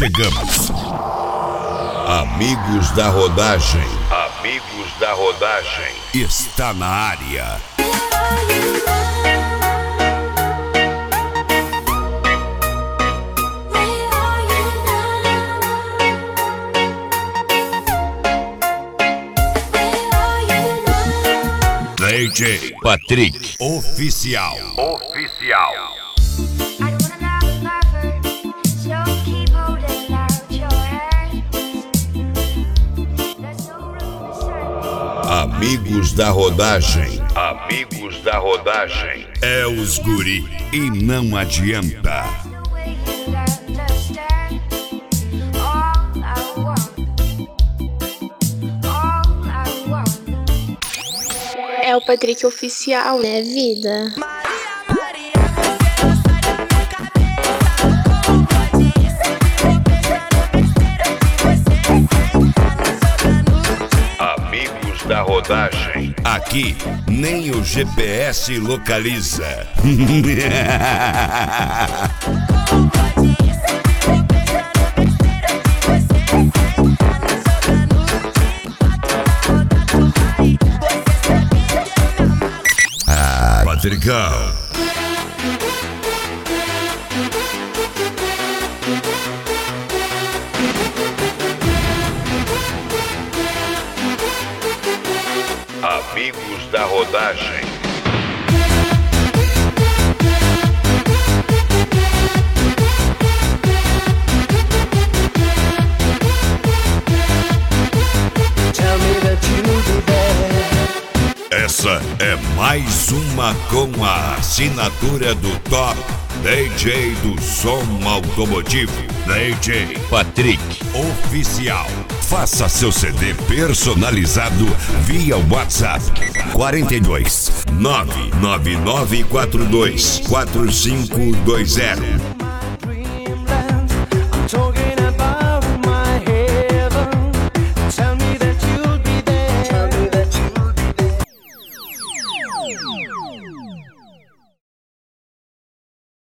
chegamos. Amigos da rodagem. Amigos da rodagem. Está na área. DJ Patrick Oficial. Amigos da rodagem. Amigos da rodagem. É os guri e não adianta. É o Patrick Oficial, né, vida? Amigos da rodagem. Aqui nem o GPS localiza. Patricão. Amigos da rodagem. Essa é mais uma com a assinatura do top DJ do som automotivo, DJ Patrick Oficial. Faça seu CD personalizado via WhatsApp 42 99942 4520.